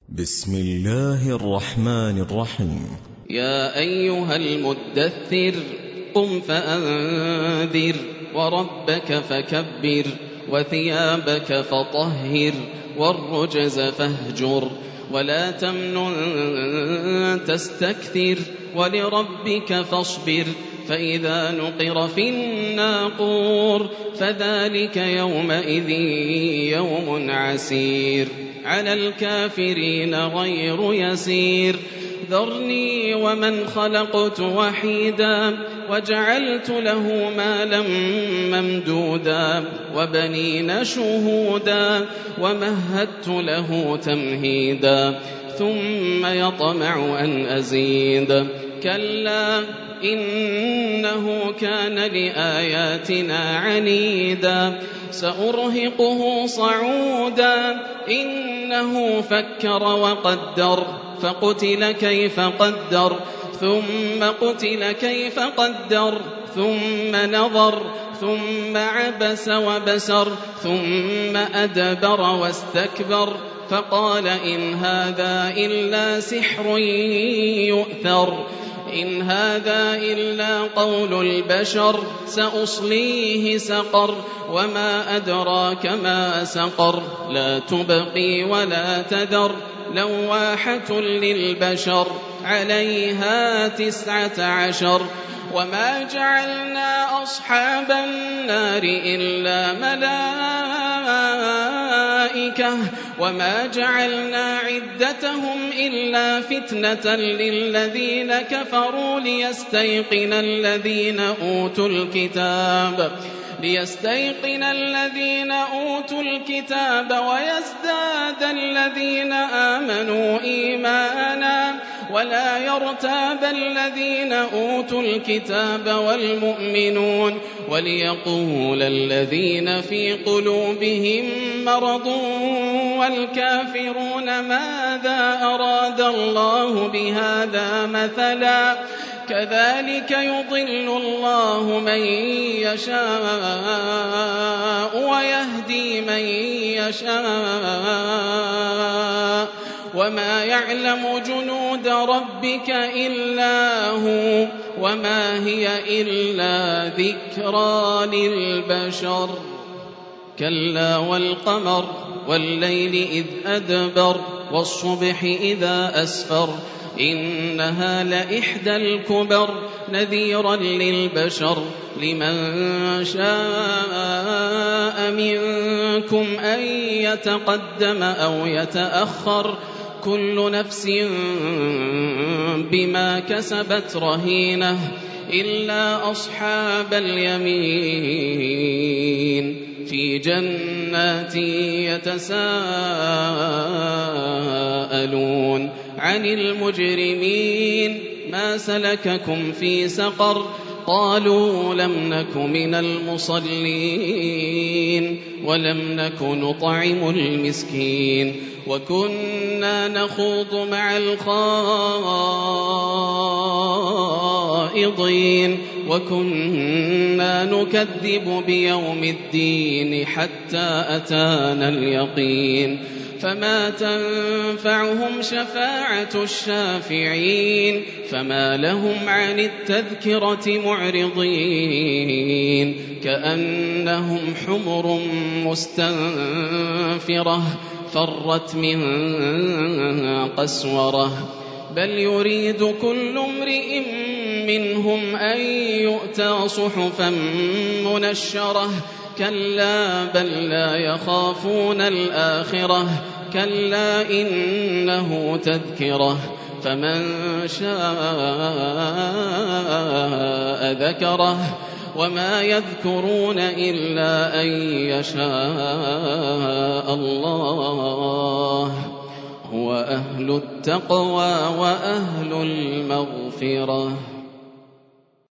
بسم الله الرحمن الرحيم. يا أيها المدثر قم فأنذر وربك فكبر وثيابك فطهر والرجز فاهجر ولا تمنن تستكثر ولربك فاصبر فإذا نقر في الناقور فذلك يومئذ يوم عسير على الكافرين غير يسير ذرني ومن خلقت وحيدا وجعلت له مالا ممدودا وبنين شهودا ومهدت له تمهيدا ثم يطمع أن أزيد كلا إنه كان لآياتنا عنيدا سأرهقه صعودا إنه فكر وقدر فقتل كيف قدر ثم قتل كيف قدر ثم نظر ثم عبس وبسر ثم أدبر واستكبر فقال إن هذا إلا سحر يؤثر إن هذا إلا قول البشر سأصليه سقر وما أدراك ما سقر لا تبقي ولا تذر لواحة للبشر عليها 19 وما جعلنا أصحاب النار إلا ملائكة وما جعلنا عدتهم إلا فتنة للذين كفروا ليستيقن الذين أوتوا الكتاب ويزداد الذين آمنوا إيمانا ولا يرتاب الذين أوتوا الكتاب والمؤمنون وليقول الذين في قلوبهم مرض والكافرون ماذا أراد الله بهذا مثلا كذلك يضل الله من يشاء ويهدي من يشاء وما يعلم جنود ربك إلا هو وما هي إلا ذكرى للبشر كلا والقمر والليل إذ أدبر والصبح إذا أسفر إنها لإحدى الكبر نذيرا للبشر لمن شاء منكم أن يتقدم أو يتأخر كل نفس بما كسبت رهينة إلا أصحاب اليمين في جنات يتساءلون عن المجرمين ما سلككم في سقر قالوا لم نك من المصلين ولم نك نطعم المسكين وكنا نخوض مع الخائضين وكنا نكذب بيوم الدين حتى أتانا اليقين فما تنفعهم شفاعة الشافعين فما لهم عن التذكرة معرضين كأنهم حمر مستنفرة فرت من قسورة بل يريد كل امرئ منهم أن يؤتى صحفا منشرة كلا بل لا يخافون الآخرة كلا إنه تذكرة فمن شاء ذكره وما يذكرون إلا أن يشاء الله هو أهل التقوى وأهل المغفرة.